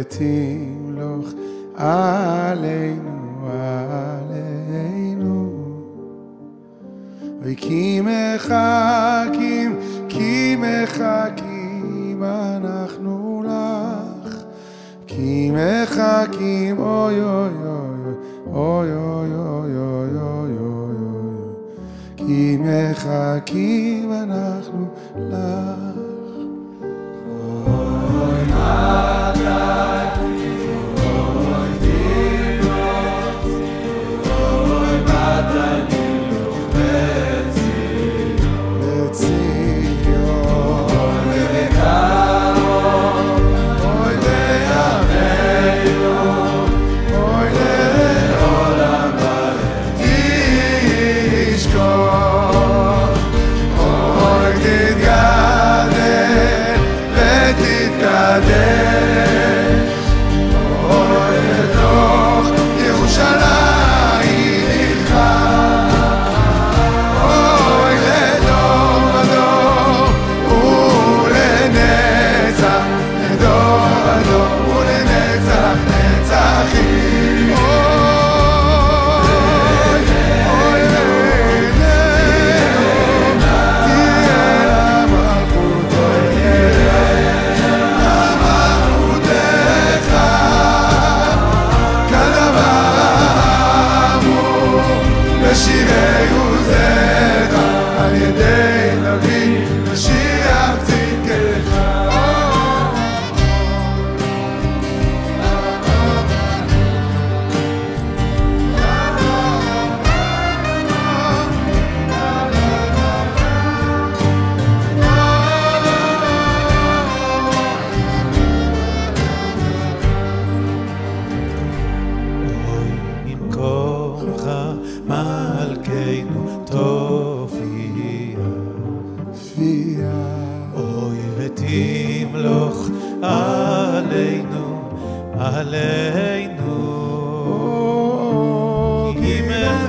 ותמלוך עלינו, עלינו. אוי כי מחכים אנחנו לך, כי מחכים, אוי אוי אוי אוי אוי אוי אוי אוי, כי מחכים אנחנו לך. אוי מתי, אוי תמלוך, אוי מתי תמלוך בציון, אוי בקרוב, אוי בימינו, אוי לעולם תשכון, אוי תתגדל ותתקדש, אוי לתוך ירושלים עירך, אוי לדור ודור ולנצח, לדור ודור ולנצח נצחים. אוי תהיה למלכותך, כדבר אמור בשירי עוזך, על ידי נביא משיח צדקך. ממקומך מלכנו תופיע, אוי ותמלוך עלינו, עלינו. כי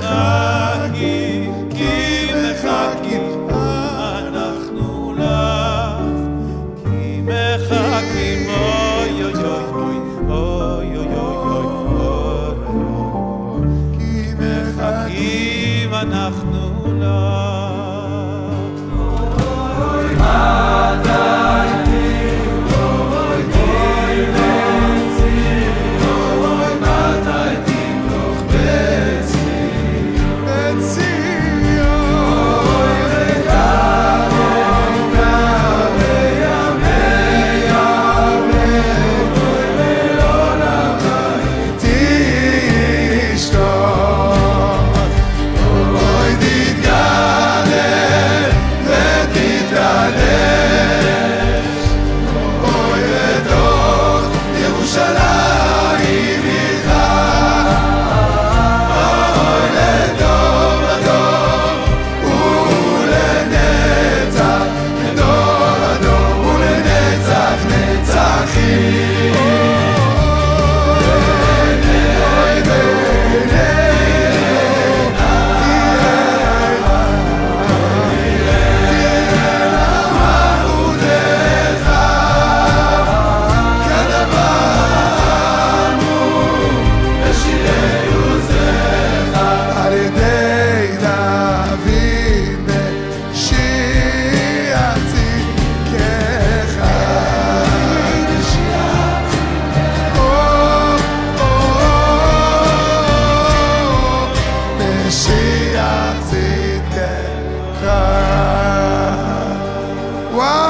מחכים אנחנו לך, כי מחכים, אוי אוי אוי אוי אוי אוי אוי, כי מחכים אנחנו לך. אוי מתי, אוי תמלוך, אוי מתי תמלוך בציון, אוי בקרוב בימי ימינו, אוי לעולם תשכון, אוי תתגדל ותתקדש, אוי לתוך ירושלים עירך, אוי לדור ודור ולנצח, לדור ודור ולנצח נצחים. אוי על ידי דוד משיח צדקך, משיח צדקך. וואו